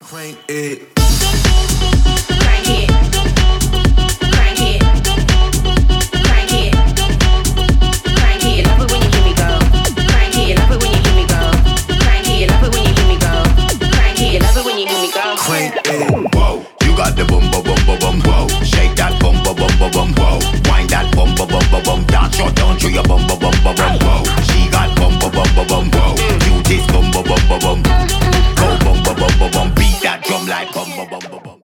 Crank it. Crank it. Crank it. Crank it. Crank it. Love it when you hear me go. Crank it. Love it when you hear me go. Crank it. Love it when you hear me go. Crank it. Love it when you hear me go. Crank it.